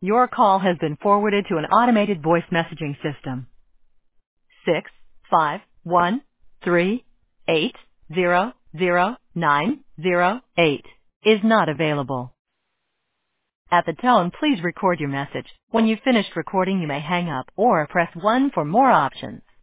Your call has been forwarded to an automated voice messaging system. 65138009008 is not available. At the tone, please record your message. When you've finished recording, you may hang up or press 1 for more options.